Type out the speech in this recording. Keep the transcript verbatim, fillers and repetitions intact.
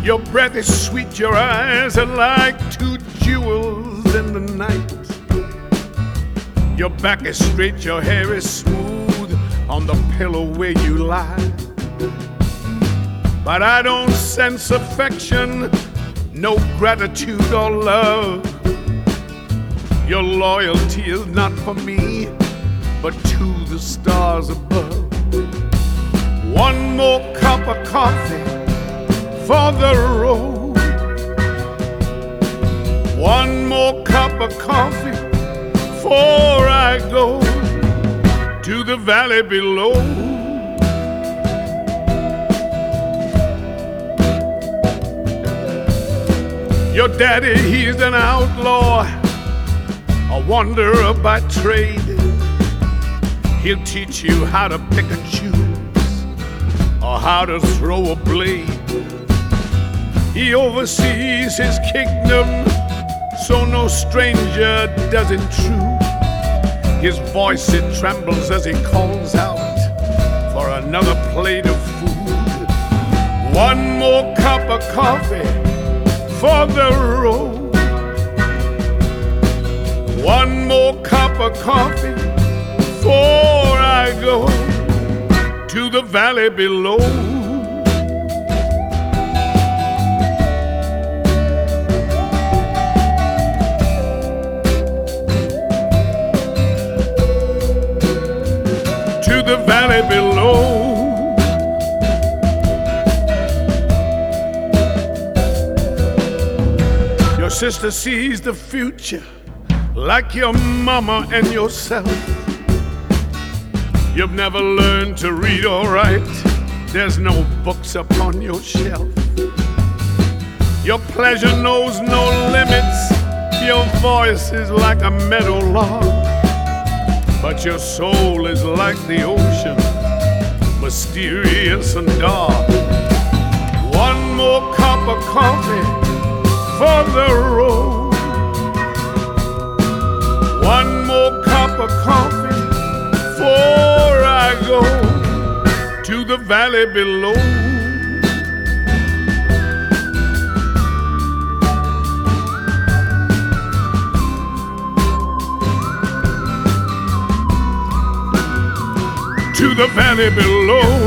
Your breath is sweet, your eyes are like two jewels in the night. Your back is straight, your hair is smooth on the pillow where you lie. But I don't sense affection, no gratitude or love. Your loyalty is not for me, but to the stars above. One more cup of coffee for the road. One more cup of coffee before I go to the valley below. Your daddy, he's an outlaw, a wanderer by trade. He'll teach you how to pick and choose, or how to throw a blade. He oversees his kingdom, so no stranger does intrude. His voice, it trembles as he calls out for another plate of food. One more cup of coffee for the road. One more cup of coffee before I go to the valley below. To the valley below. Your sister sees the future like your mama and yourself. You've never learned to read or write, there's no books upon your shelf. Your pleasure knows no limits, your voice is like a meadow lark, but your soul is like the ocean, mysterious and dark. One more cup of coffee for the road. One more cup of coffee before I go to the valley below. To the valley below.